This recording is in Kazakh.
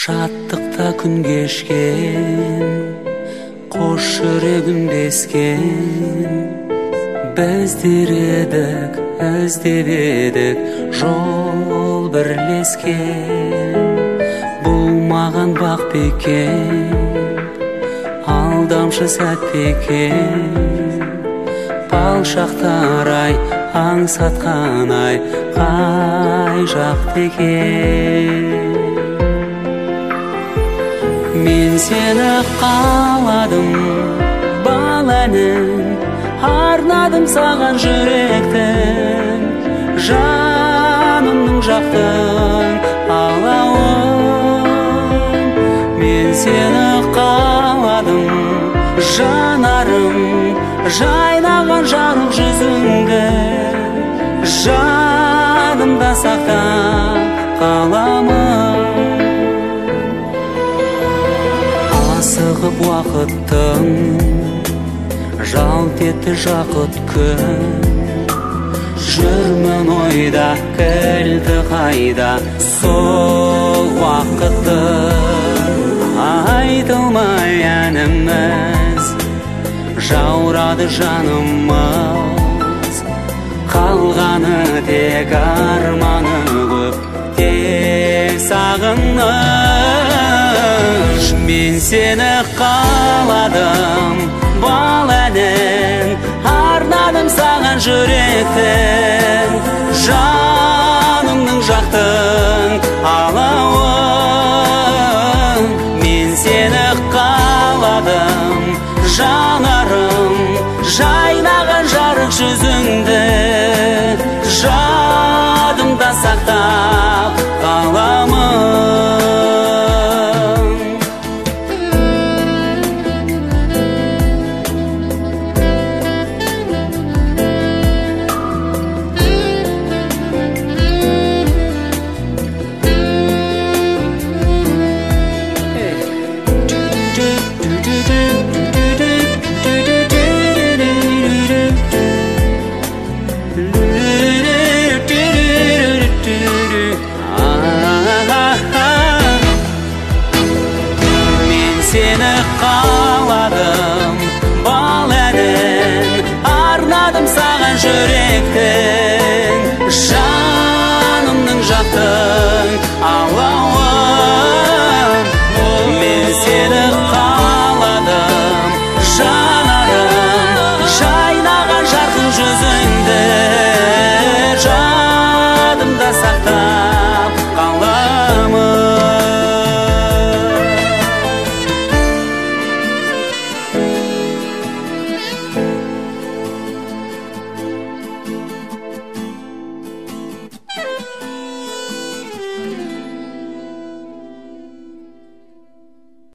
Шаттықта күн кешкен, қош жүрегімдескен, біздер едік, іздеп едік, жол бірлескен. Бұл маған бақ бекен, алдамшы сәт бекен. Бал шақтар ай, аңсатқан ай, қай жақта екен. Мен сені қаладым, бал әнін арнадым саған жүректің, жанымның жақтың алауын. Мен сені қаладым, жанарым жайнаған жарық жүзіңді, жанымда сақтап қаламын. Асығып уақыттың жалт етті жақұт күн, жүрмін ойда кілті қайда сол уақытты. Айтылмай әніміз жаурады жанымыз, қалғаны тек арманы көп, тек сағыныш. Мен сені қаладым, бал әнін арнадым саған жүректің, жанымның жақтың алауын. Мен сені қаладым, жанарым жайнаған жарық жүзіңді, жадымда сақтап қаламын. Сені қаладым, бал әнін арнадым саған жүректің, жанымның жақтың алауын. Мен сені қаладым, жанарым жайнаған жарқын жүзің,